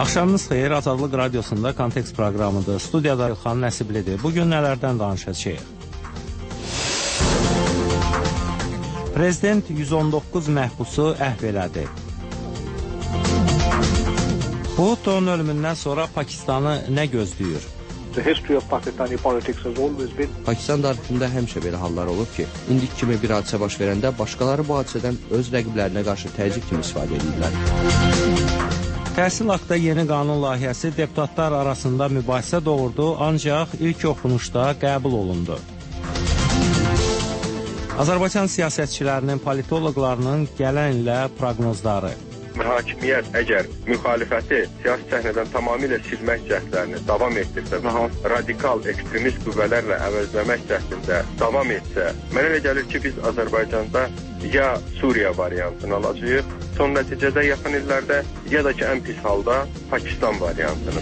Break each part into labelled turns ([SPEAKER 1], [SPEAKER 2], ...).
[SPEAKER 1] Axşamınız xeyir, Azadlıq Radiosunda Kontekst proqramıdır. Studiyada İlxan Nəsiblidir. Bugün nələrdən danışacağıq? Prezident 119 məhbusu əhv elədi. Bhutto'nun ölümündən sonra Pakistanı nə gözləyir?
[SPEAKER 2] Pakistan tarixində həmişə belə hallar olub ki, indik kimi bir hadisə baş verəndə başqaları bu hadisədən öz rəqiblərinə qarşı təzyiq kimi istifadə edirlər.
[SPEAKER 1] Təhsil haqqında yeni qanun layihəsi deputatlar arasında mübahisə doğurdu, ancaq ilk oxunuşda qəbul olundu. Azərbaycan siyasətçilərinin, politoloqlarının gələn ilə proqnozları.
[SPEAKER 3] Hakimiyyət əgər müxalifəti siyasi səhnədən tamamilə silmək cəhdlərini davam etdirsə və radikal ekstremist qüvvələrlə əvəzləmək cəhdində davam etsə, mənə elə gəlir ki, biz Azərbaycanda ya Suriya variantını alacağıq, son nəticədə yaxın illərdə ya da ki, ən pis halda Pakistan variantını.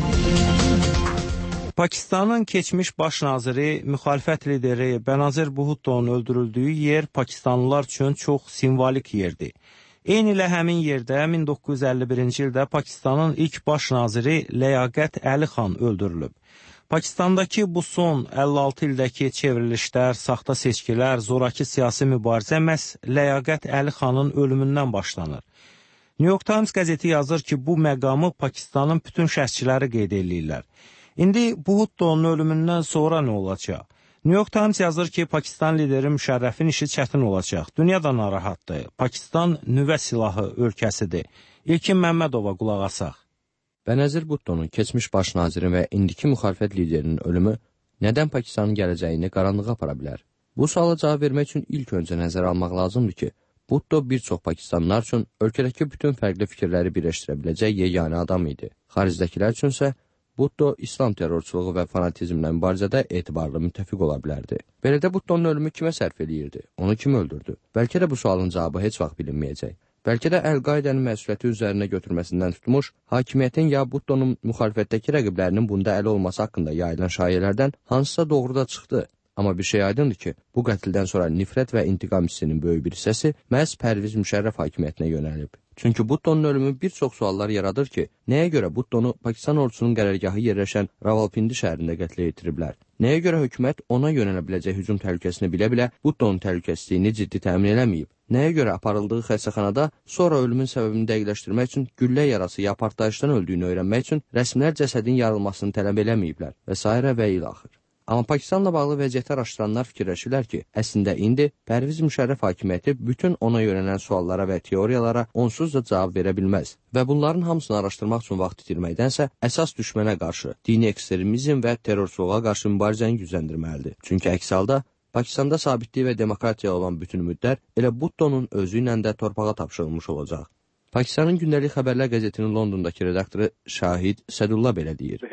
[SPEAKER 1] Pakistanın keçmiş baş naziri, müxalifət lideri Benazir Bhutto'nun öldürüldüyü yer pakistanlılar üçün çox simvolik yerdir. Eyni ilə həmin yerdə 1951-ci ildə Pakistanın ilk baş naziri Ləyaqət Əli xan öldürülüb. Pakistandakı bu son 56 ildəki çevrilişlər, saxta seçkilər, zoraki siyasi mübarizə məhz Ləyaqət Əli xanın ölümündən başlanır. New York Times qəzeti yazır ki, bu məqamı Pakistanın bütün şəxsçiləri qeyd edirlər. İndi Bhutto'nun ölümündən sonra nə olacaq? New York Times yazır ki, Pakistan lideri Müşərrəfin işi çətin olacaq. Dünya da narahatdır. Pakistan nüvə silahı ölkəsidir. İlkin Məmmədova qulaq asaq.
[SPEAKER 2] Benazir Bhutto'nun keçmiş baş nazirin və indiki müxalifət liderinin ölümü nədən Pakistanın gələcəyini qaranlığa apara bilər? Bu suala cavab vermək üçün ilk öncə nəzərə almaq lazımdır ki, Bhutto bir çox pakistanlılar üçün ölkədəki bütün fərqli fikirləri birləşdirə biləcək yeganə adam idi. Xaricdəkilər üçünsə Bhutto İslam terrorçuluğu və fanatizmlə mübarizədə etibarlı müttəfiq ola bilərdi. Belədə Bhutto'nun ölümü kimə sərf eləyirdi? Onu kim öldürdü? Bəlkə də bu sualın cavabı heç vaxt bilinməyəcək. Bəlkə də Əl-Qaidənin məsuliyyəti üzərinə götürməsindən tutmuş, hakimiyyətin ya Bhutto'nun müxalifətdəki rəqiblərinin bunda əli olması haqqında yayılan şayələrdən hansısa doğruda çıxdı. Amma bir şey aydındır ki, bu qətldən sonra nifrət və intiqam hissinin böyük bir hissəsi məhz Pərviz Müşərrəf hakimiyyətinə yönəlib. Çünki Bhutto'nun ölümü bir çox suallar yaradır ki, nəyə görə Bhutto'nu Pakistan ordusunun qərargahı yerləşən Ravalpindi şəhərində qətlə yetiriblər? Nəyə görə hökumət ona yönələ biləcək hücum təhlükəsini bilə-bilə Bhutto'nun təhlükəsizliyini ciddi təmin eləməyib? Nəyə görə aparıldığı xəstəxanada sonra ölümün səbəbini dəqiqləşdirmək üçün güllə yarası ya partlayışdan öldüyünü öyrənmək üçün rəsmilər cəsədin yarılmasını tələb eləməyiblər və s. və ilaxır. Amma Pakistanla bağlı vəziyyəti araşdıranlar fikirləşirlər ki, əslində indi Pərviz Müşərrəf hakimiyyəti bütün ona yönələn suallara və teoriyalara onsuz da cavab verə bilməz və bunların hamısını araşdırmaq üçün vaxt itirməkdənsə əsas düşmənə qarşı, dini ekstremizm və terrorçuluğa qarşı mübarizəni gücləndirməlidir. Çünki əks halda Pakistanda sabitlik və demokratiya olan bütün ümidlər elə Bhutto'nun özü ilə də torpağa tapşırılmış olacaq. Pakistanın gündəlik xəbərlər qəzetinin Londondakı redaktoru Şahid Sədullah belə deyir.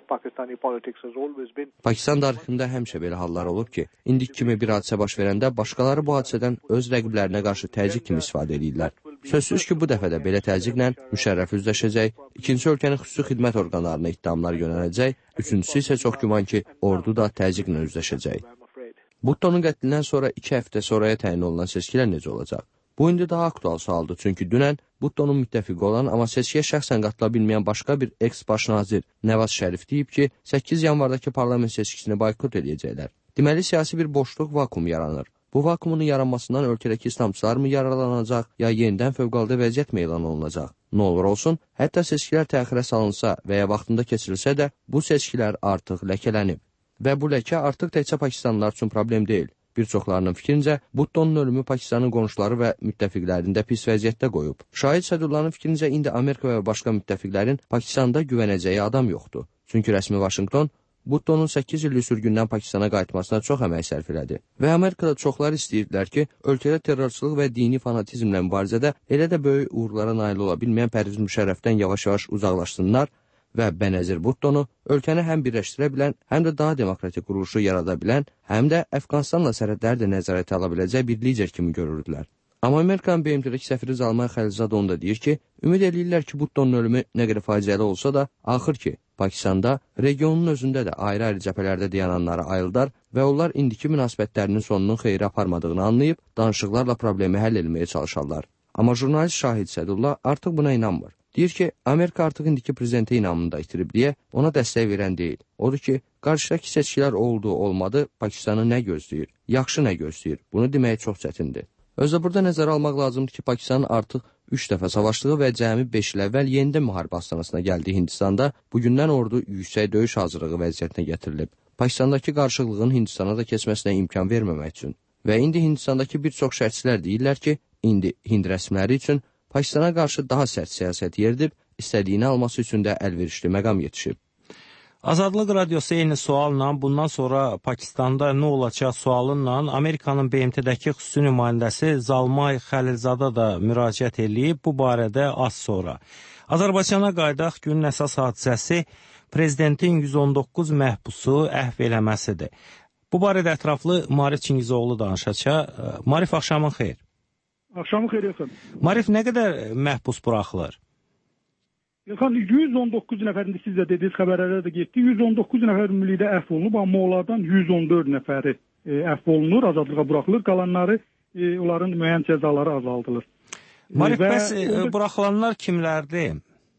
[SPEAKER 2] Pakistan tarixində həmişə belə hallar olub ki, indik kimi bir hadisə baş verəndə başqaları bu hadisədən öz rəqiblərinə qarşı təzyiq kimi istifadə edirlər. Sözsüz ki, bu dəfə də belə təzyiqlə Müşərrəf üzləşəcək, ikinci ölkənin xüsusi xidmət orqanlarına ittihamlar yönələcək, üçüncüsü isə çox güman ki, ordu da təzyiqlə üzləşəcək. Bhutto'nun qətlindən sonra 2 həftə sonraya təyin olunan seçkilər necə olacaq? Bu indi daha aktual sualdır, çünki dünən Bhutto'nun müttəfiqi olan, amma seçkiyə şəxsən qatıla bilməyən başqa bir eks-baş nazir Nəvaz Şərif deyib ki, 8 yanvardakı parlament seçkisini boykot edəcəklər. Deməli, siyasi bir boşluq, vakum yaranır. Bu vakumun yaranmasından ölkədəki İslamçılar mı yararlanacaq, ya yenidən fövqəladə vəziyyət mi elan olunacaq? Nə olur olsun, hətta seçkilər təxirə salınsa və ya vaxtında keçirilsə də, bu seçkilər artıq ləkələnib. Və bu ləkə artıq təkcə Pakistanlılar üçün problem deyil. Bir çoxlarının fikrincə, Bhutto'nun ölümü Pakistanın qonşuları və müttəfiqlərini də pis vəziyyətdə qoyub. Şahid Sədullahın fikrincə, indi Amerika və başqa müttəfiqlərin Pakistanda güvənəcəyi adam yoxdur. Çünki rəsmi Vaşinqton Bhutto'nun 8 illik sürgündən Pakistana qayıtmasına çox əmək sərf elədi. Və Amerikada çoxlar istəyirdilər ki, ölkədə terrorçuluq və dini fanatizmlə mübarizədə elə də böyük uğurlara nail ola bilməyən Pərviz Müşərrəfdən yavaş-yavaş uzaqlaşsınlar və Benazir Bhutto'nu ölkəni həm birləşdirə bilən, həm də daha demokratik quruluşu yarada bilən, həm də Əfqanistanla sərhədləri də nəzarətə ala biləcək bir lider kimi görürdülər. Amma Amerikanın BMT-dəki səfiri Zalmay Xəlilzad onu da deyir ki, ümid edirlər ki, Bhutto'nun ölümü nə qədər faciəli olsa da, axır ki, Pakistanda, regionun özündə də ayrı-ayrı cəbhələrdə dayananları ayıldar və onlar indiki münasibətlərinin sonunun xeyri aparmadığını anlayıb, danışıqlarla problemi həll etməyə çalışarlar. Amma jurnalist Şahid Sədullah artıq buna inanmır. Deyir ki, Amerika artıq indiki prezidentə inamını da itirib deyə ona dəstək verən deyil. Odur ki, qarşıdakı seçkilər oldu, olmadı, Pakistanı nə gözləyir, yaxşı nə gözləyir, bunu demək çox çətindir. Özdə burada nəzərə almaq lazımdır ki, Pakistanın artıq 3 dəfə savaşdığı və cəmi 5 il əvvəl yenidən müharibə astanasına gəldiyi Hindistanda bugündən ordu yüksək döyüş hazırlığı vəziyyətinə gətirilib. Pakistandakı qarşılığın Hindistana da keçməsinə imkan verməmək üçün. Və indi Hindistandakı bir çox şərhçilər deyirlər ki, indi Hind rəsmiləri üçün Pakistana qarşı daha sərt siyasət yeridib, istədiyini alması üçün də əlverişli məqam yetişib.
[SPEAKER 1] Azadlıq Radiosu eyni sualla bundan sonra Pakistanda nə olacaq sualınla Amerikanın BMT-dəki xüsusi nümayəndəsi Zalmay Xəlilzada da müraciət edib bu barədə az sonra. Azərbaycana qaydaq günün əsas hadisəsi prezidentin 119 məhbusu əhv eləməsidir. Bu barədə ətraflı Marif Çingizoğlu danışacaq. Marif, axşamın xeyir.
[SPEAKER 4] Axşamın xeyir Elxan.
[SPEAKER 1] Marif, nə qədər məhbus buraxılır?
[SPEAKER 4] Elxan, 119 nəfərində siz də dediniz, xəbərlərdə də getdi. 119 nəfər ümumilikdə əfv olunub, amma onlardan 114 nəfəri əfv olunur, azadlığa buraxılır. Qalanları, onların müəyyən cəzaları azaldılır.
[SPEAKER 1] Marif, bəs buraxılanlar kimlərdir?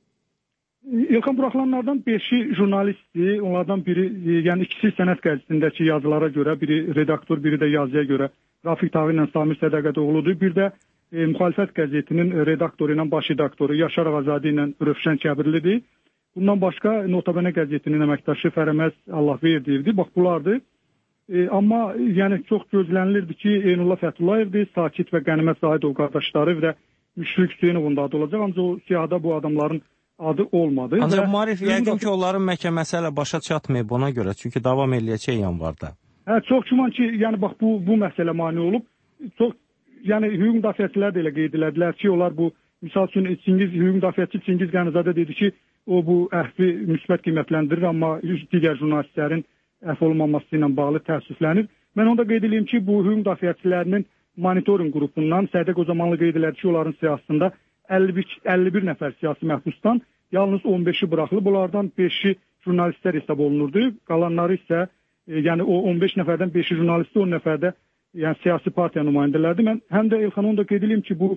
[SPEAKER 4] Elxan, buraxılanlardan 5-i jurnalistdir. Onlardan biri, yəni ikisi sənət qəzetindəki yazılara görə, biri redaktor, biri də yazıya görə Rafiq Tağı ilə Samir Sədəqətoğludur. Bir də Müxalifət qəzetinin redaktoru ilə baş redaktoru Yaşar Ağazadə ilə Rövşən Kəbirlidir. Bundan başqa Notabene qəzetinin əməkdaşı Fərəməz Allahverdiyevdir. Bax, bunlardır. Amma yəni çox gözlənilirdi ki, Eynullah Fəthullayevdir, Sakit və Qənimət Zahidov qardaşları və Müşfiq Hüseynovun da adı olacaq. Ancaq o siyahıda bu adamların adı olmadı.
[SPEAKER 1] Ancaq Marif, yəqin ki, onların məhkəməsi hələ başa çatmayıb ona görə, çünki davam eləyəcək yanvarda.
[SPEAKER 4] Çox güman ki, yəni bax bu məsələ mane olub. Çox yəni hüquq müdafiəçilər də elə qeyd elədilər ki, onlar bu misal üçün hüquq müdafiəçi Çingiz Qənizadə dedi ki, o bu əhvi müsbət qiymətləndirir, amma digər jurnalistlərin əhv olunmaması ilə bağlı təəssüflənir. Mən onu da qeyd edeyim ki, bu hüquq müdafiəçilərinin monitorinq qrupundan Sədəq Ozamanlı qeyd elədi ki, onların siyasətində 51 nəfər siyasi məhbusdan yalnız 15-i buraxılıb. Bunlardan 5-i jurnalistlər hesab olunurdu. Qalanları isə yəni o 15 nəfərdən 5-i jurnalistdir, 10 nəfər də yəni siyasi partiya nümayəndələrdir. Mən həm də Elxan onu da qeyd edeyim ki, bu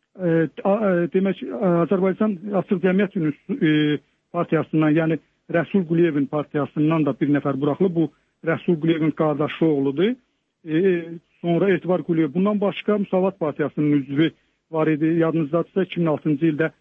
[SPEAKER 4] demək Azərbaycan Açıq Cəmiyyət partiyasından, yəni Rəsul Quliyevin partiyasından da bir nəfər buraxılıb. Bu Rəsul Quliyevin qardaşı oğludur. Sonra Etibar Quliyev. Bundan başqa Müsavat Partiyasının üzvü var idi. Yadınızdadırsa 2006-cı ildə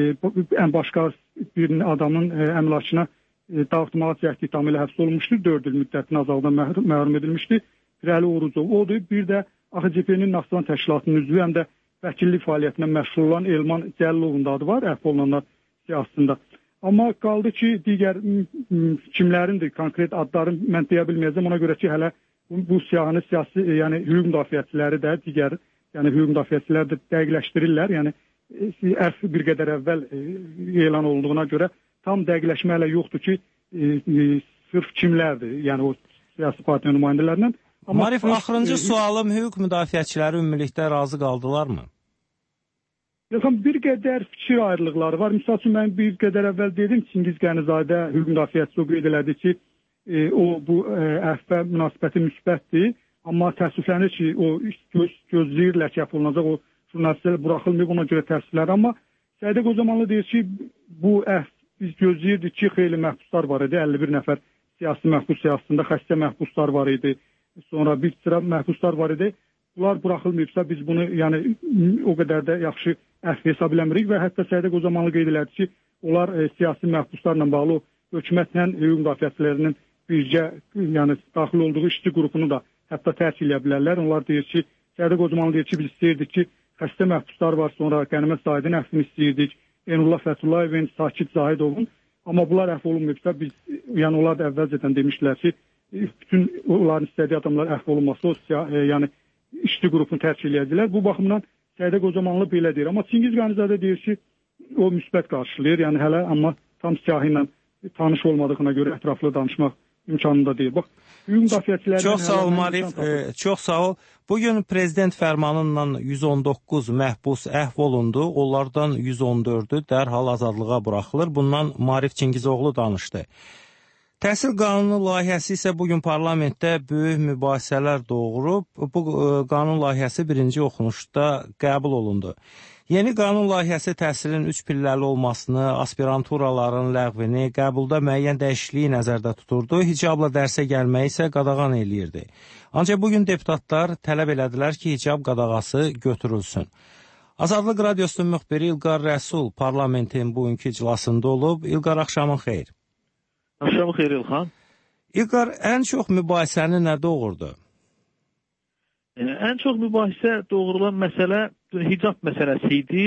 [SPEAKER 4] ən başqa bir adamın əmlakına dağıtmağa cəhd ithamı ilə həbs olunmuşdu. 4 il müddətinə azaldan məhrum edilmişdi. Pirəli Orucov odur. Bir də AXCP-nin Naxçıvan təşkilatının üzvü, həm də vəkillik fəaliyyətinə məşğul olan Elman Cəllovun da adı var, əhv olunanlar siyasətində. Amma qaldı ki, digər kimlərindir, konkret adlarını mən deyə bilməyəcəm. Ona görə ki, hələ bu siyahını siyasi, yəni hüquq müdafiəçiləri də, digər yəni hüquq müdafiəçilər də dəqiqləşdirirlər. Yəni ərf bir qədər əvvəl elan olduğuna görə tam dəqiqləşmə hələ yoxdur ki, sırf kimlərdir, yəni o siyasi partiya nümayəndələrindən.
[SPEAKER 1] Marif, axırıncı sualım, hüquq müdafiəçiləri ümumilikdə razı qaldılarmı?
[SPEAKER 4] Yaxın, bir qədər fikir ayrılıqları var. Misal üçün, mən bir qədər əvvəl dedim, Çingiz Qənizadə hüquq müdafiəçisi o qeyd elədi ki, o bu əhvə münasibəti müsbətdir. Amma təəssüflənir ki, o gözləyirlər ki, olunacaq, o jurnalistlər buraxılmayıb, ona görə təəssüflər. Amma Sədəq Ozamanlı deyir ki, bu əhv biz gözləyirdik ki, xeyli məhbuslar var idi, 51 nəfər siyasi məhbus siyasətində, xəstə məhbuslar var idi. Sonra bir sıra məhbuslar var idi. Bunlar buraxılmayıbsa biz bunu yəni o qədər də yaxşı əhv hesab eləmirik və hətta Sədəq Ozamanlı qeyd elədi ki, onlar siyasi məhbuslarla bağlı hökumətlə hüquq müdafiəçilərinin birgə yəni daxil olduğu işçi qrupunu da hətta tərk edə bilərlər. Onlar deyir ki, Sədəq Ozamanlı deyir ki, biz istəyirdik ki, xəstə məhbuslar var, sonra Qənimət Zahidin əhvini istəyirdik, Eynullah Fətullayevin, Sakit Zahidovun. Amma bunlar əhv olunmayıbsa biz, yəni onlar da əvvəlcədən demişdilər ki, bütün onların istədiyi adamlar əhv olunması, yəni işçi qrupunu tərk eləyəcəklər. Bu baxımdan Sədəq Ozamanlı belə deyir. Amma Çingiz Qənizadə deyir ki, o müsbət qarşılayır. Yəni hələ amma tam siyahı ilə tanış olmadığına görə ətraflı danışmaq imkanında deyil. Bax, hüquq müdafiəçiləri...
[SPEAKER 1] Çox sağ ol, Marif. Çox sağ ol. Bugün prezident fərmanıyla 119 məhbus əhv olundu. Onlardan 114-ü dərhal azadlığa buraxılır. Bundan Marif Çingizoğlu danışdı. Təhsil qanunu layihəsi isə bugün parlamentdə böyük mübahisələr doğurub. Bu qanun layihəsi birinci oxunuşda qəbul olundu. Yeni qanun layihəsi təhsilin 3 pilləli olmasını, aspiranturaların ləğvini, qəbulda müəyyən dəyişikliyi nəzərdə tuturdu, hicabla dərsə gəlməyi isə qadağan eləyirdi. Ancaq bugün deputatlar tələb elədilər ki, hicab qadağası götürülsün. Azadlıq Radiosunun müxbiri İlqar Rəsul parlamentin bugünkü iclasında olub. İlqar, axşamın xeyir.
[SPEAKER 5] Axşamın xeyir İlxan.
[SPEAKER 1] İlqar, ən çox mübahisəni nə doğurdu?
[SPEAKER 5] Ən çox mübahisə doğrulan məsələ hicab məsələsi idi.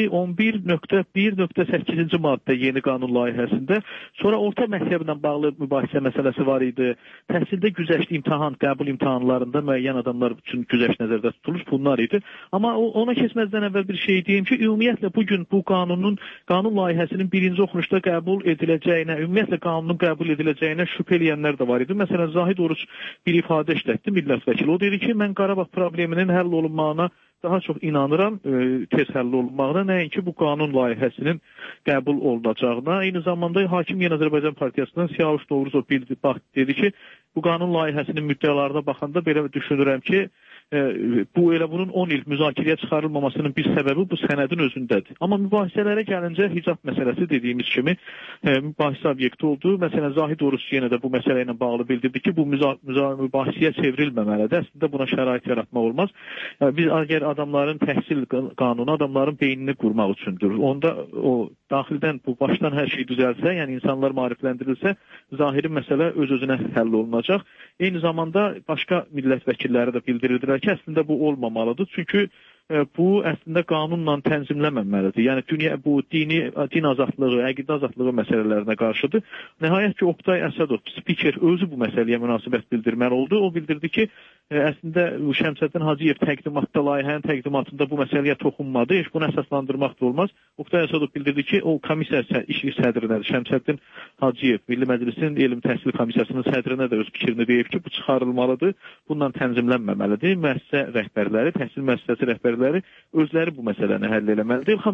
[SPEAKER 5] 11.1.8-ci maddə yeni qanun layihəsində. Sonra orta məktəblə bağlı mübahisə məsələsi var idi. Təhsildə güzəştli imtahan, qəbul imtahanlarında müəyyən adamlar üçün güzəşt nəzərdə tutulmuş bunlar idi. Amma ona keçməzdən əvvəl bir şey deyim ki, ümumiyyətlə bugün bu qanun layihəsinin birinci oxunuşda qəbul ediləcəyinə, ümumiyyətlə qanunun qəbul ediləcəyinə şübhə eləyənlər də var idi. Məsələn, Zahid Oruç bir ifadə işlətdi, millət vəkili. O dedi ki, mən Qarabağ probleminin həll olunmağına daha çox inanıram, tez həll olunmağına, nəinki bu qanun layihəsinin qəbul olunacağına. Eyni zamanda Hakim Yeni Azərbaycan Partiyasından Siyavuş Novruzov dedi ki, bu qanun layihəsinin müddəalarına baxanda belə düşünürəm ki, bu elə bunun 10 il müzakirəyə çıxarılmamasının bir səbəbi bu sənədin özündədir. Amma mübahisələrə gəlincə hicab məsələsi dediyimiz kimi mübahisə obyekti oldu. Məsələn, Zahid Oruç yenə də bu məsələ ilə bağlı bildirdi ki, bu mübahisəyə çevrilməməlidir. Əslində buna şərait yaratmaq olmaz. Biz əgər adamların təhsil qanunu adamların beynini qurmaq üçündür. Onda o daxildən bu başdan hər şey düzəlsə, yəni insanlar maarifləndirilsə, zahiri məsələ öz-özünə həll olunacaq. Eyni zamanda başqa millət vəkilləri də bildirdilər ki, əslində bu olmamalıdır. Çünki bu əslində qanunla tənzimlənməməlidir. Yəni bu din azadlığı, əqidə azadlığı məsələlərinə qarşıdır. Nəhayət ki, Oqtay Əsədov, spiker, özü bu məsələyə münasibət bildirməli oldu. O bildirdi ki, əslində Şəmsəddin Hacıyev layihənin təqdimatında bu məsələyə toxunmadı. Heç bunu əsaslandırmaq da olmaz. Oqtay Əsədov bildirdi ki, o komissiya işi sədrinədir. Şəmsəddin Hacıyev, Milli Məclisin Elm Təhsil Komissiyasının sədrinə də öz fikrini deyib ki, bu çıxarılmalıdır. Bundan tənzimlənməməlidir. Müəssisə rəhbərləri, təhsil müəssisəsi rəhbərləri özləri bu məsələni həll eləməlidir.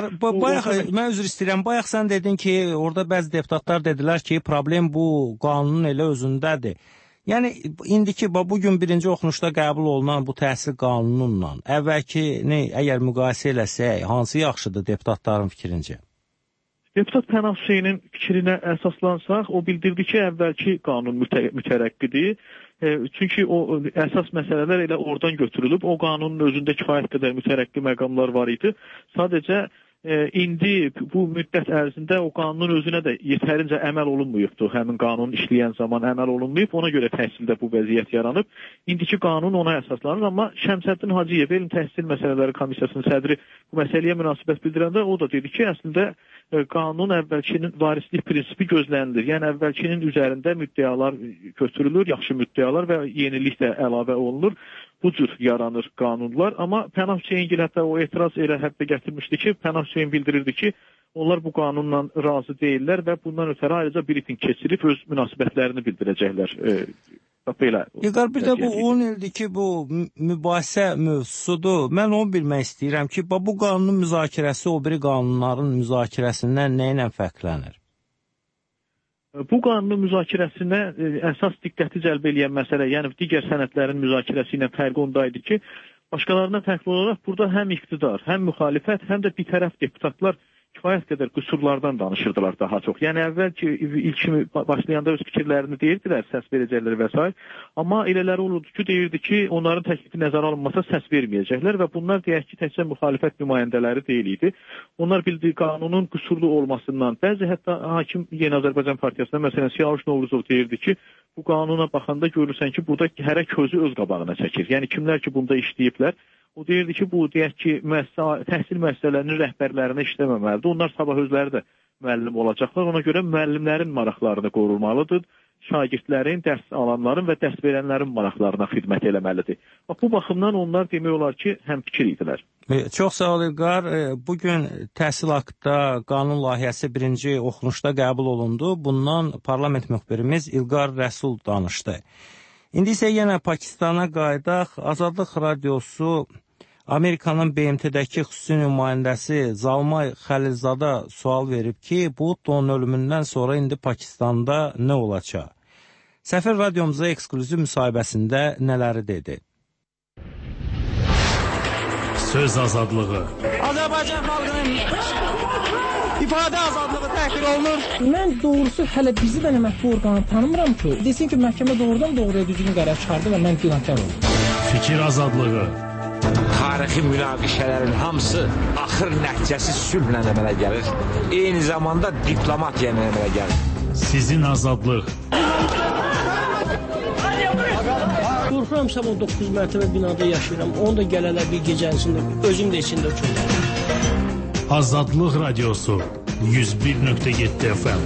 [SPEAKER 1] Mən üzr istəyirəm. Bayaq sən dedin ki, orada bəzi deputatlar dedilər ki, problem bu qanunun elə özündədir. Yəni, indiki, bugün birinci oxunuşda qəbul olunan bu təhsil qanununla əvvəlkini əgər müqayisə eləsək, hansı yaxşıdır deputatların fikrincə?
[SPEAKER 5] Deputat Pənah Hüseynin fikrinə əsaslansaq, o bildirdi ki, əvvəlki qanun mütərəqqidir. Çünki o əsas məsələlər elə oradan götürülüb. O qanunun özündə kifayət qədər mütərəqqi məqamlar var idi. Sadəcə indi bu müddət ərzində o qanunun özünə də yetərincə əməl olunmuyubdur. Həmin qanun işləyən zaman əməl olunmayıb. Ona görə təhsildə bu vəziyyət yaranıb. İndiki qanun ona əsaslanır. Amma Şəmsəddin Hacıyev, Elm Təhsil Məsələləri Komissiyasının sədri bu məsələyə münasibət bildirəndə o da dedi ki, əslində qanun əvvəlkinin varislik prinsipi gözlənilir. Yəni əvvəlkinin üzərində müddəalar götürülür, yaxşı müddəalar və yenilik də əlavə olunur. Bu cür yaranır qanunlar. Amma Pənah Hüseyin hətta o etiraz elə hətta gətirmişdi ki, Pənah Hüseyin bildirirdi ki, onlar bu qanunla razı deyirlər və bundan ötəri ayrıca briefing keçirib öz münasibətlərini bildirəcəklər.
[SPEAKER 1] İlqar, bir də bu 10 ildir ki, bu mübahisə mövzusudur. Mən onu bilmək istəyirəm ki, bu qanunun müzakirəsi o biri qanunların müzakirəsindən nə ilə fərqlənir?
[SPEAKER 5] Bu qanunun müzakirəsinə əsas diqqəti cəlb edən məsələ, yəni digər sənədlərin müzakirəsi ilə fərqi ondaydı ki, başqalarından fərqli olaraq burada həm iqtidar, həm müxalifət, həm də bir tərəf deputatlar kifayət qədər qüsurlardan danışırdılar daha çox. Yəni əvvəlki ilk başlayanda öz fikirlərini deyirdilər, səs verəcəklər və s. Amma elələri olurdu ki, deyirdi ki, onların təklifi nəzərə alınmasa səs verməyəcəklər və bunlar deyək ki, təkcə müxalifət nümayəndələri deyil idi. Onlar bildiyi qanunun qüsurlu olmasından, bəzi hətta Hakim Yeni Azərbaycan Partiyasında, məsələn, Siyavuş Novruzov deyirdi ki, bu qanuna baxanda görürsən ki, burada hərə közü öz qabağına çəkir. Yəni kimlər ki, bunda işləyiblər, o deyirdi ki, bu deyək ki, təhsil müəssisələrinin rəhbərlərinə işləməməlidir. Onlar sabah özləri də müəllim olacaqlar. Ona görə müəllimlərin maraqlarını qorunmalıdır. Şagirdlərin, dərs alanların və dərs verənlərin maraqlarına xidmət eləməlidir. Bu baxımdan onlar demək olar ki, həmfikir idilər.
[SPEAKER 1] Çox sağ ol İlqar. Bugün təhsil haqqında qanun layihəsi birinci oxunuşda qəbul olundu. Bundan parlament müxbirimiz İlqar Rəsul danışdı. İndi isə yenə Pakistana qayıdaq. Azadlıq Radiosu Amerikanın BMT-dəki xüsusi nümayəndəsi Zalmay Xəlilzada sual verib ki, Bhutto'nun ölümündən sonra indi Pakistanda nə olacaq? Səfir radiomuza ekskluziv müsahibəsində nələri dedi?
[SPEAKER 6] Söz azadlığı.
[SPEAKER 1] Azərbaycan xalqının ifadə azadlığı təhqir olunur.
[SPEAKER 7] Mən doğrusu hələ bizi də mətbu orqanı tanımıram ki, desin ki, məhkəmə doğrudan doğruya düzgün qərar çıxardı və mən günahkar oldum.
[SPEAKER 6] Fikir azadlığı.
[SPEAKER 8] Tarixi münaqişələrin hamısı axır nəticəsi sülhlə əmələ gəlir. Eyni zamanda diplomatiya ilə əmələ gəlir.
[SPEAKER 6] Sizin azadlıq.
[SPEAKER 7] Qorxuram, 9 mərtəbə binada yaşayıram. Onu da gələlər bir gecənisində, özüm də içində uçurum.
[SPEAKER 6] Azadlıq Radiosu 101.7 FM.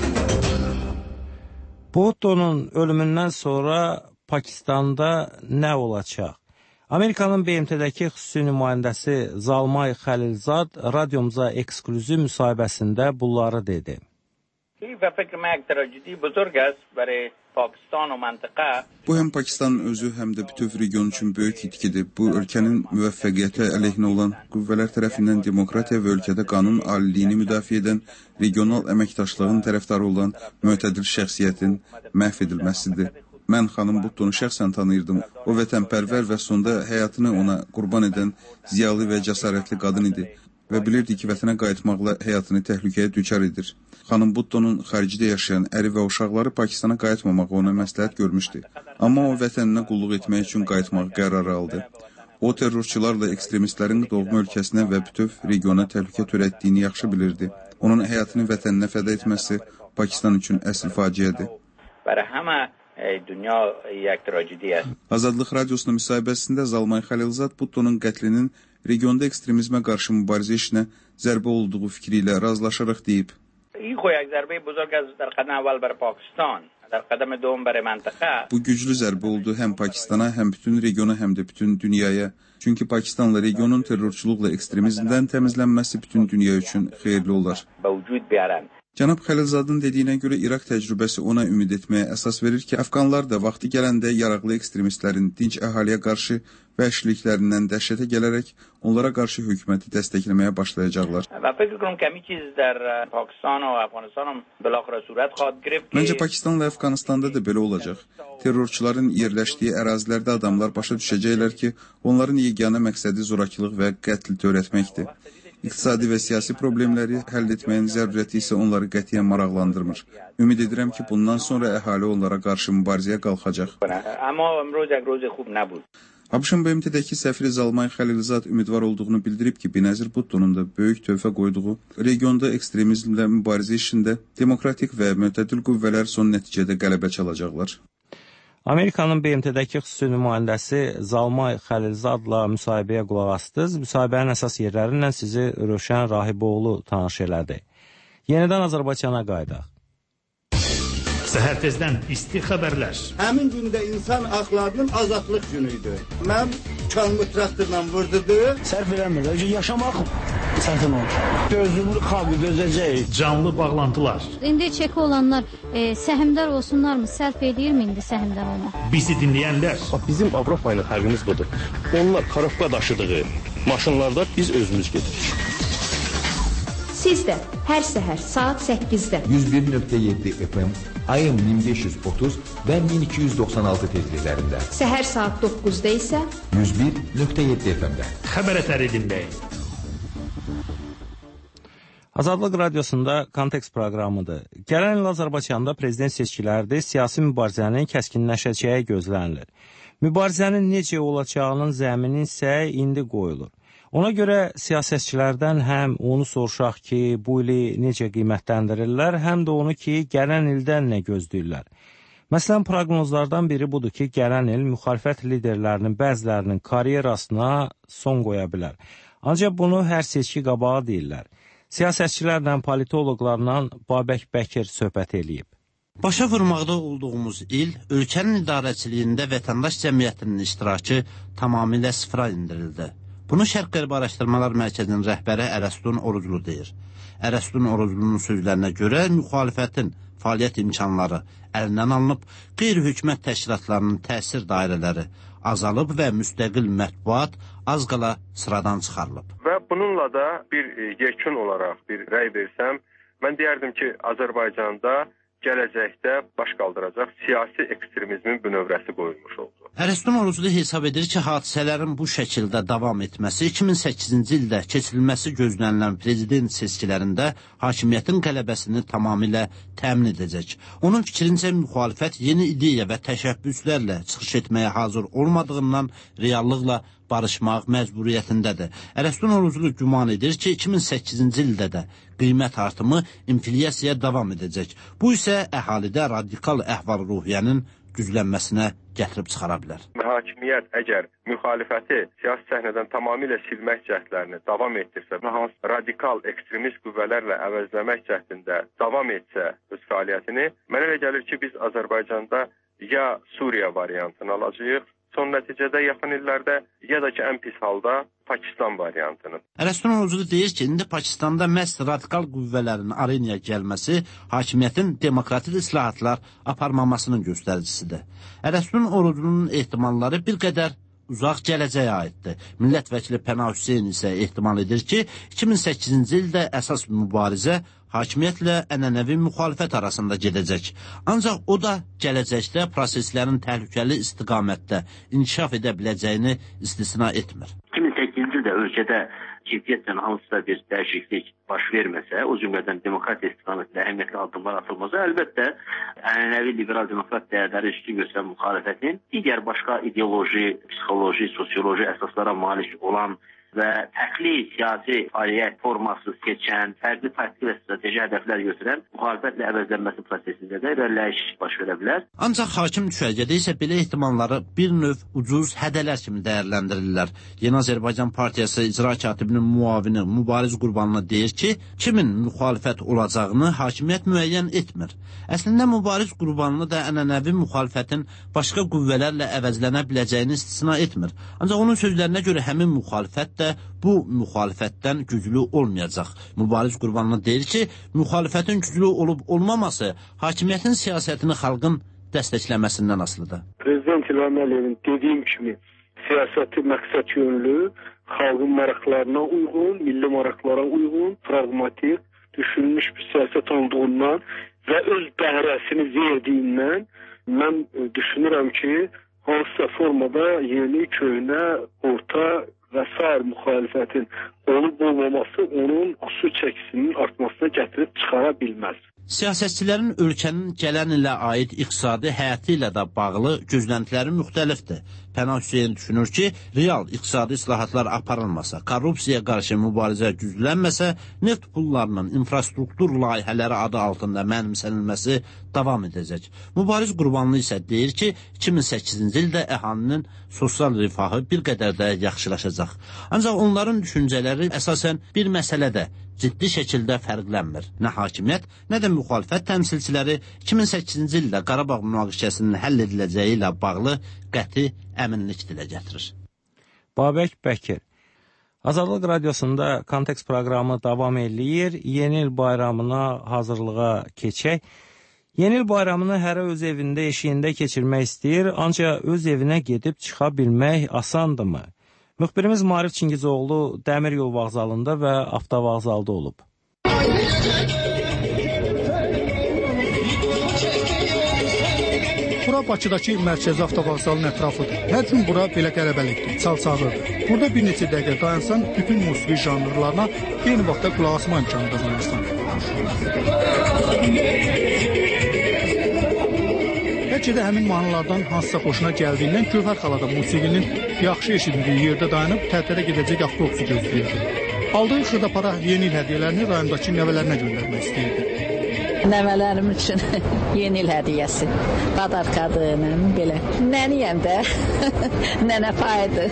[SPEAKER 1] Bhutto'nun ölümündən sonra Pakistanda nə olacaq? Amerikanın BMT-dəki xüsusi nümayəndəsi Zalmay Xəlilzad radiomuza eksklüziv müsahibəsində bunları dedi.
[SPEAKER 9] Bu həm Pakistanın özü, həm də bütöv region üçün böyük itkidir. Bu, ölkənin müvəffəqiyyəti əleyhinə olan qüvvələr tərəfindən demokratiya və ölkədə qanun aliliyini müdafiə edən, regional əməkdaşlığın tərəfdarı olan mötədil şəxsiyyətin məhv edilməsidir. Mən xanım Bhuttonu şəxsən tanıyırdım. O vətənpərvər və sonda həyatını ona qurban edən ziyalı və cəsarətli qadın idi və bilirdi ki, vətənə qayıtmaqla həyatını təhlükəyə düçar edir. Xanım Bhuttonun xaricdə yaşayan əri və uşaqları Pakistana qayıtmamağı ona məsləhət görmüşdü. Amma o vətəninə qulluq etmək üçün qayıtmaq qərarı aldı. O, terrorçularla ekstremistlərin doğma ölkəsinə və bütöv regiona təhlükə törətdiyini yaxşı bilirdi. Onun həyatını vətəninə fəda etməsi Pakistan üçün əsl faciədir. Azadlıq Radiosuna müsahibəsində Zalmay Xəlilzad Bhuttonun qətlinin regionda ekstremizmə qarşı mübarizə işinə zərbə olduğu fikri ilə razılaşaraq deyib. Bu güclü zərbə oldu həm Pakistana, həm bütün regiona, həm də bütün dünyaya. Çünki Pakistanla regionun terrorçuluqla ekstremizmdən təmizlənməsi bütün dünya üçün xeyirli olar. Cənab Xəlilzadın dediyinə görə İraq təcrübəsi ona ümid etməyə əsas verir ki, Əfqanlar da vaxtı gələndə yaraqlı ekstremistlərin dinc əhaliyə qarşı vəhşiliklərindən dəhşətə gələrək onlara qarşı hökuməti dəstəkləməyə başlayacaqlar. Məncə Pakistanla Əfqanistanda da belə olacaq. Terrorçuların yerləşdiyi ərazilərdə adamlar başa düşəcəklər ki, onların yeganə məqsədi zorakılıq və qətl törətməkdir. İqtisadi və siyasi problemləri həll etməyin zərurəti isə onları qətiyyən maraqlandırmır. Ümid edirəm ki, bundan sonra əhali onlara qarşı mübarizəyə qalxacaq. ABŞ-ın BMT-dəki səfiri Zalmay Xəlilzad ümidvar olduğunu bildirib ki, Benazir Bhuttonun da böyük töhfə qoyduğu regionda ekstremizmlə mübarizə işində demokratik və mötədil qüvvələr son nəticədə qələbə çalacaqlar.
[SPEAKER 1] Amerikanın BMT-dəki xüsusi nümayəndəsi Zalmay Xəlilzadla müsahibəyə qulaq asdınız. Müsahibənin əsas yerləri ilə sizi Rövşən Rahiboğlu tanış elədi. Yenidən Azərbaycana qayıdaq.
[SPEAKER 6] Səhər tezdən isti xəbərlər.
[SPEAKER 10] Həmin gündə insan haqlarının azadlıq günüydü. Mən çalmı traktorla vurdurdu.
[SPEAKER 7] Sərf eləmir, yaşamaq sərfin olur. Gözümlü xalqı gözəcək.
[SPEAKER 6] Canlı bağlantılar.
[SPEAKER 11] İndi çeki olanlar səhmdar olsunlarmı? Sərf edirmi indi səhmdar olmaq?
[SPEAKER 6] Bizi dinləyənlər.
[SPEAKER 12] Bizim Avropa ilə fərqimiz budur. Onlar karofka daşıdığı maşınlarda biz özümüz gedirik.
[SPEAKER 13] Siz də hər səhər saat 8-də
[SPEAKER 14] 101.7 FM, ayın 1530 və 1296 tezliklərində.
[SPEAKER 13] Səhər saat 9-da isə
[SPEAKER 14] 101.7 FM-də.
[SPEAKER 6] Xəbər ətəri dinləyin.
[SPEAKER 1] Azadlıq Radiosunda Kontekst proqramıdır. Gələn il Azərbaycanda prezident seçkilərdə siyasi mübarizənin kəskinləşəcəyi gözlənilir. Mübarizənin necə olacağının zəmini isə indi qoyulur. Ona görə siyasətçilərdən həm onu soruşaq ki, bu ili necə qiymətləndirirlər, həm də onu ki, gələn ildən nə gözləyirlər. Məsələn, proqnozlardan biri budur ki, gələn il müxalifət liderlərinin bəzilərinin karyerasına son qoya bilər. Ancaq bunu hər seçki qabağı deyirlər. Siyasətçilərlə, politoloqlarla Babək Bəkir söhbət eləyib.
[SPEAKER 15] Başa vurmaqda olduğumuz il ölkənin idarəçiliyində vətəndaş cəmiyyətinin iştirakı tamamilə sıfıra indirildi. Bunu Şərq-Qərb Araşdırmalar Mərkəzinin rəhbəri Ərəstun Oruclu deyir. Ərəstun Oruclunun sözlərinə görə müxalifətin fəaliyyət imkanları əlindən alınıb, qeyri-hökumət təşkilatlarının təsir dairələri azalıb və müstəqil mətbuat az qala sıradan çıxarılıb.
[SPEAKER 3] Və bununla da bir yekun olaraq bir rəy versəm, mən deyərdim ki, Azərbaycanda gələcəkdə baş qaldıracaq siyasi ekstremizmin bünövrəsi qoyulmuş oldu.
[SPEAKER 15] Ərəstun Oruclu hesab edir ki, hadisələrin bu şəkildə davam etməsi 2008-ci ildə keçirilməsi gözlənilən prezident seçkilərində hakimiyyətin qələbəsini tamamilə təmin edəcək. Onun fikrincə müxalifət yeni ideya və təşəbbüslərlə çıxış etməyə hazır olmadığından reallıqla barışmaq məcburiyyətindədir. Ərəstun Oruclu güman edir ki, 2008-ci ildə də qiymət artımı inflyasiyaya davam edəcək. Bu isə əhalidə radikal əhval-ruhiyyənin güclənməsinə gətirib çıxara bilər.
[SPEAKER 3] Hakimiyyət əgər müxalifəti siyasi səhnədən tamamilə silmək cəhdlərini davam etdirsə və hansı radikal ekstremist qüvvələrlə əvəzləmək cəhdində davam etsə öz fəaliyyətini, mənə elə gəlir ki, biz Azərbaycanda ya Suriya variantını alacağıq, son nəticədə yaxın illərdə ya da ki, ən pis halda Pakistan variantını.
[SPEAKER 15] Ərəstun Oruclu deyir ki, indi Pakistanda məhz radikal qüvvələrin arenaya gəlməsi hakimiyyətin demokratik islahatlar aparmamasının göstəricisidir. Ərəstun Oruclunun ehtimalları bir qədər uzaq gələcəyə aiddir. Millət vəkili Pənah Hüseyn isə ehtimal edir ki, 2008-ci ildə əsas mübarizə hakimiyyətlə ənənəvi müxalifət arasında gedəcək. Ancaq o da gələcəkdə proseslərin təhlükəli istiqamətdə inkişaf edə biləcəyini istisna etmir.
[SPEAKER 16] 2008-ci ildə ölkədə ciddiyyətlə hansısa bir dəyişiklik baş verməsə, o cümlədən demokratiya istiqamətində əhəmiyyətli addımlar atılmasa, əlbəttə ənənəvi liberal-demokrat dəyərləri üstün göstərən müxalifətin digər başqa ideoloji, psixoloji, sosioloji əsaslara malik olan və fərqli siyasi fəaliyyət forması seçən, fərqli taktik və strateji hədəflər götürən müxalifətlə əvəzlənməsi prosesində də irəliləyiş baş verə bilər.
[SPEAKER 15] Ancaq hakim düşərgədə isə belə ehtimalları bir növ ucuz hədələr kimi dəyərləndirirlər. Yeni Azərbaycan Partiyası icra katibinin müavini Mübariz Qurbanlı deyir ki, kimin müxalifət olacağını hakimiyyət müəyyən etmir. Əslində Mübariz Qurbanlı da ənənəvi müxalifətin başqa qüvvələrlə əvəzlənə biləcəyini istisna etmir. Ancaq onun sözlərinə görə həmin müxalifət bu müxalifətdən güclü olmayacaq. Mübariz Qurbanlı deyir ki, müxalifətin güclü olub-olmaması hakimiyyətin siyasətini xalqın dəstəkləməsindən asılıdır.
[SPEAKER 17] Prezident İlham Əliyevin dediyim kimi siyasəti məqsəd yönlü, xalqın maraqlarına uyğun, milli maraqlara uyğun, pragmatik, düşünülmüş bir siyasət olduğundan və öz bəhrəsini verdiyindən mən düşünürəm ki, hansısa formada yeni, köhnə, orta və sair müxalifətin olub-olmaması onun qüsur çəkisinin artmasına gətirib çıxara bilməz.
[SPEAKER 15] Siyasətçilərin ölkənin gələn ilə aid iqtisadi həyatı ilə də bağlı gözləntiləri müxtəlifdir. Pənah Hüseyn düşünür ki, real iqtisadi islahatlar aparılmasa, korrupsiyaya qarşı mübarizə güclənməsə, neft pullarının infrastruktur layihələri adı altında mənimsənilməsi davam edəcək. Mübariz Qurbanlı isə deyir ki, 2008-ci ildə əhalinin sosial rifahı bir qədər də yaxşılaşacaq. Ancaq onların düşüncələri əsasən bir məsələdə ciddi şəkildə fərqlənmir. Nə hakimiyyət, nə də müxalifət təmsilçiləri 2008-ci ildə Qarabağ münaqişəsinin həll ediləcəyi ilə bağlı qəti əminlik dilə gətirir.
[SPEAKER 1] Babək Bəkir. Azadlıq Radiosunda Kontekst proqramı davam eləyir. Yeni il bayramına hazırlığa keçək. Yeni il bayramını hərə öz evində, eşiyində keçirmək istəyir, ancaq öz evinə gedib çıxa bilmək asandırmı? Müxbirimiz Marif Çingizoğlu Dəmir yol vağzalında və avtovağzalda olub.
[SPEAKER 4] Bura Bakıdakı mərkəzi avtovağzalın ətrafıdır. Hər gün bura belə qələbəlikdir, çalçağırdır. Burada bir neçə dəqiqə dayansan, bütün musiqi janrlarına eyni vaxtda qulaq asma imkanı qazanırsan. Bəlkə də həmin mahnılardan hansısa xoşuna gəldiyindən Gövhər xala da musiqinin yaxşı eşidildiyi yerdə dayanıb tərtərə gedəcək avtobusu gözləyirdi. Aldığı xırdapara yeni il hədiyyələrini rayondakı nəvələrinə göndərmək istəyirdi.
[SPEAKER 18] Nəvələrim üçün yeni il hədiyyəsi. Qadarqadının belə. Nəniyəm də, nənə paydı.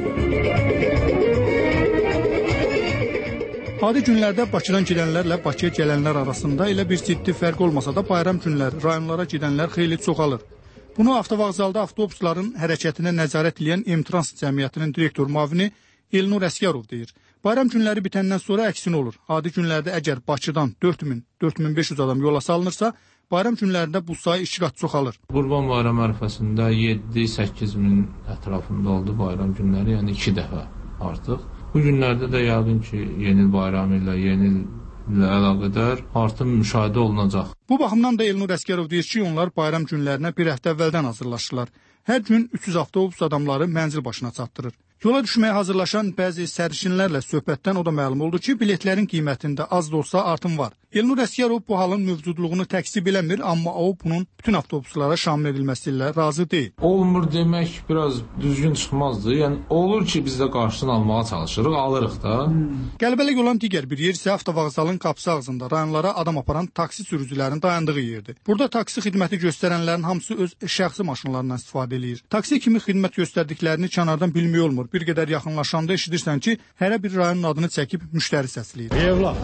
[SPEAKER 4] Adi günlərdə Bakıdan gedənlərlə Bakıya gələnlər arasında elə bir ciddi fərq olmasa da bayram günləri rayonlara gedənlər xeyli çoxalır. Bunu avtovağzalda avtobusların hərəkətinə nəzarət edən M-Trans cəmiyyətinin direktor müavini Elnur Əsgərov deyir. Bayram günləri bitəndən sonra əksinə olur. Adi günlərdə əgər Bakıdan 4000-4500 adam yola salınırsa, bayram günlərində bu sayı 2 qat çoxalır.
[SPEAKER 19] Qurban bayramı ərəfəsində 7-8 min ətrafında oldu bayram günləri, yəni 2 dəfə artıq. Bu günlərdə də yəqin ki, yeni il bayramı ilə, yeni il ilə əlaqədar artım müşahidə olunacaq.
[SPEAKER 20] Bu baxımdan da Elnur Əsgərov deyir ki, onlar bayram günlərinə bir həftə əvvəldən hazırlaşırlar. Hər gün 300 avtobus adamları mənzil başına çatdırır. Yola düşməyə hazırlaşan bəzi sərnişinlərlə söhbətdən o da məlum oldu ki, biletlərin qiymətində az da olsa artım var. Elnur Əsgərov bu halın mövcudluğunu təksib eləmir, amma o bunun bütün avtobuslara şamil edilməsi ilə razı deyil.
[SPEAKER 19] Olmur demək biraz düzgün çıxmazdı. Yəni olur ki, biz də qarşısını almağa çalışırıq, alırıq da.
[SPEAKER 20] Qəlbəlik olan digər bir yer isə avtovağzalın qapısı ağzında rayonlara adam aparan taksi sürücülərinin dayandığı yerdir. Burada taksi xidməti göstərənlərin hamısı öz şəxsi maşınlarından istifadə edir. Taksi kimi xidmət göstərdiklərini kənardan bilmək olmur. Bir qədər yaxınlaşanda eşidirsən ki, hərə bir rayonun adını çəkib müştəri səsləyir.
[SPEAKER 19] Evla.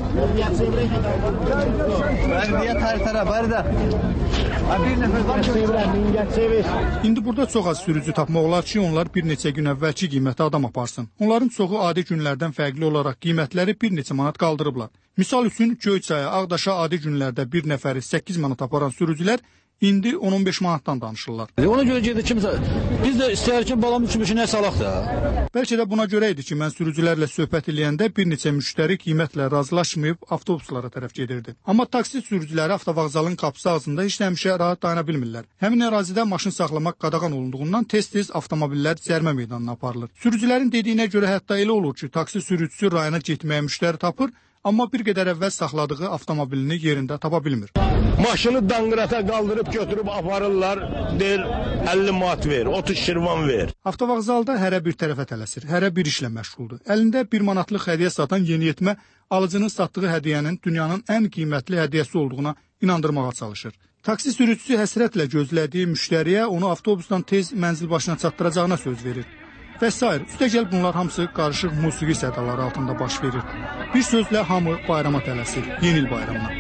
[SPEAKER 20] İndi burada çox az sürücü tapmaq olar ki, onlar bir neçə gün əvvəlki qiymətə adam aparsın. Onların çoxu adi günlərdən fərqli olaraq qiymətləri bir neçə manat qaldırıblar. Misal üçün Göyçaya, Ağdaşa adi günlərdə bir nəfəri 8 manat aparan sürücülər indi 10-15 manatdan danışırlar.
[SPEAKER 21] Ona görə gedir kimsə, biz də istəyər ki, balam üçün bir şey nəsə alaq da.
[SPEAKER 20] Bəlkə də buna görə idi ki, mən sürücülərlə söhbət eləyəndə bir neçə müştəri qiymətlə razılaşmayıb avtobuslara tərəf gedirdi. Amma taksi sürücüləri avtovağzalın qapısı ağzında heç həmişə rahat dayana bilmirlər. Həmin ərazidə maşın saxlamaq qadağan olunduğundan tez-tez avtomobillər cərimə meydanına aparılır. Sürücülərin dediyinə görə hətta elə olur ki, taksi sürücüsü rayona getməyə müştəri tapır, amma bir qədər əvvəl saxladığı avtomobilini yerində tapa bilmir.
[SPEAKER 21] Maşını danqırata qaldırıb götürüb aparırlar, deyir 50 manat ver, 30 şirvan ver.
[SPEAKER 20] Avtovağzalda hərə bir tərəfə tələsir, hərə bir işlə məşğuldur. Əlində 1 manatlıq hədiyyə satan yeniyetmə alıcının satdığı hədiyyənin dünyanın ən qiymətli hədiyyəsi olduğuna inandırmağa çalışır. Taksi sürücüsü həsrətlə gözlədiyi müştəriyə onu avtobusdan tez mənzil başına çatdıracağına söz verir. Və s. Üstəgəl bunlar hamısı qarışıq musiqi sədaları altında baş verir. Bir sözlə hamı bayrama tələsir, yeni il bayramına.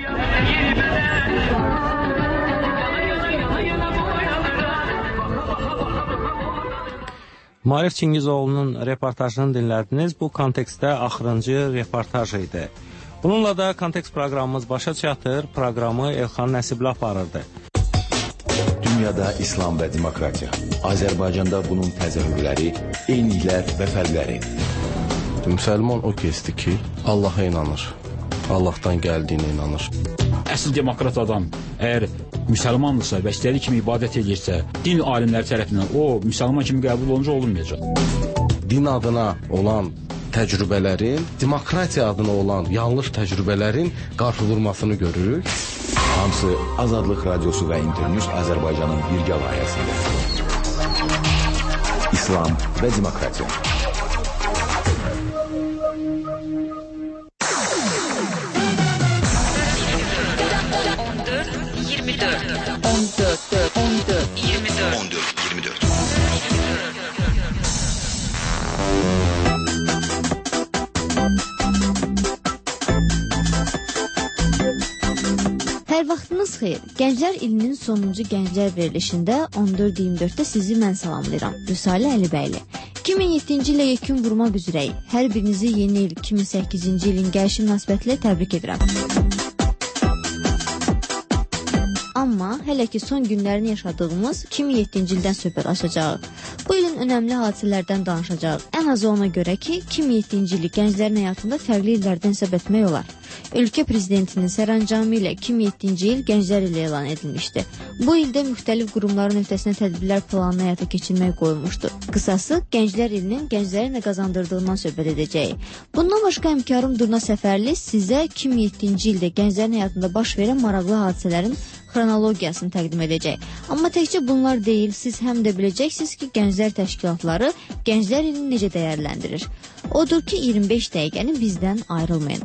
[SPEAKER 1] Marif Çingizoğlu'nun reportajını dinlədiniz. Bu kontekstdə axırıncı reportaj idi. Bununla da kontekst proqramımız başa çatır. Proqramı Elxan Nəsibli aparırdı.
[SPEAKER 14] Dünyada İslam və demokratiya. Azərbaycanda bunun təzahürləri, eyniliklər və fərqləri.
[SPEAKER 12] Müsəlman o kəsdir ki, Allaha inanır. Allahdan gəldiyinə inanır.
[SPEAKER 22] Əsl demokrat adam əgər müsəlmandırsa və istədiyi kimi ibadət edirsə, din alimləri tərəfindən o müsəlman kimi qəbul olunca olunmayacaq.
[SPEAKER 12] Din adına olan təcrübələrin, demokratiya adına olan yanlış təcrübələrin qarşıdurmasını görürük.
[SPEAKER 14] Hamısı Azadlıq Radiosu və İnternews Azərbaycanın birgə layihəsində. İslam və demokratiya.
[SPEAKER 23] Hər vaxtınız xeyir. Gənclər ilinin sonuncu gənclər verilişində 14-24-də sizi mən salamlayıram. Rüsalə Əlibəyli. 2007-ci ilə yekun vurmaq üzrəyik. Hər birinizi yeni il 2008-ci ilin gəlişi münasibətilə təbrik edirəm. Amma hələ ki son günlərini yaşadığımız 2007-ci ildən söhbət açacağıq. Bu ilin önəmli hadisələrdən danışacağıq. Ən azı ona görə ki, 2007-ci ili gənclərin həyatında fərqli illərdən hesab etmək olar. Ölkə prezidentinin sərəncamı ilə 2007-ci il gənclər ili elan edilmişdi. Bu ildə müxtəlif qurumların öhdəsinə tədbirlər planını həyata keçirmək qoyulmuşdu. Qısası, gənclər ilinin gənclərə nə qazandırdığından söhbət edəcəyik. Bundan başqa həmkarım Durna Səfərli sizə 2007-ci ildə gənclərin həyatında baş verən maraqlı hadisələrin xronologiyasını təqdim edəcək. Amma təkcə bunlar deyil, siz həm də biləcəksiniz ki, gənclər təşkilatları gənclər ilini necə dəyərləndirir. Odur ki, 25 dəqiqəni bizdən ayrılmayın.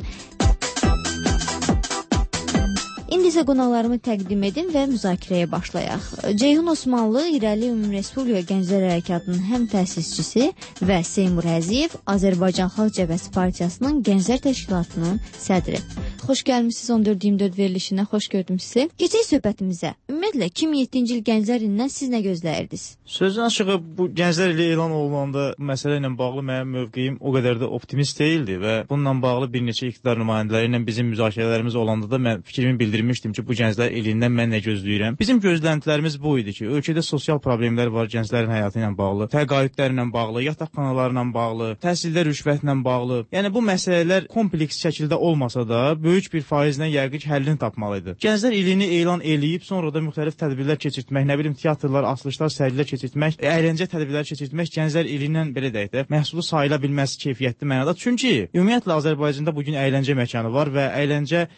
[SPEAKER 23] İndi isə qonaqlarımı təqdim edin və müzakirəyə başlayaq. Ceyhun Osmanlı İrəli Ümumrespublika Gənclər Hərəkatının həm təsisçisi və Seymur Əziyev Azərbaycan Xalq Cəbhəsi Partiyasının Gənclər Təşkilatının sədri. Xoş gəlmişsiniz 14-24 verilişinə, xoş gördüm sizi. Keçək söhbətimizə. Ümumiyyətlə 2007-ci il Gənclər ilindən siz nə gözləyirdiniz?
[SPEAKER 24] Sözün açığı bu Gənclər ili elan olunanda məsələ ilə bağlı mənim mövqeyim o qədər də optimist deyildi və bununla bağlı bir neçə iqtidar nümayəndələri ilə bizim müzakirələrimiz olanda da mən fikrimi bildirmişdim ki, bu Gənclər ilindən mən nə gözləyirəm. Bizim gözləntilərimiz bu idi ki, ölkədə sosial problemlər var gənclərin həyatı ilə bağlı, təqaüdlərlə bağlı, yataqxanalarla bağlı, təhsildə rüşvətlə bağlı. Yəni bu məsələlər kompleks şəkildə olmasa da, böyük bir faizlə yəqin ki, həllini tapmalıdır. Gənclər ilini elan eləyib, sonra da müxtəlif tədbirlər keçirtmək, nə bilim teatrlar, açılışlar, sərgilər keçirtmək, əyləncə tədbirləri keçirtmək gənclər ili ilə belə deyək də məhsulu sayıla bilməz keyfiyyətli mənada. Çünki ümumiyyətlə Azərbaycanda bu gün əyləncə məkanı var və əyləncə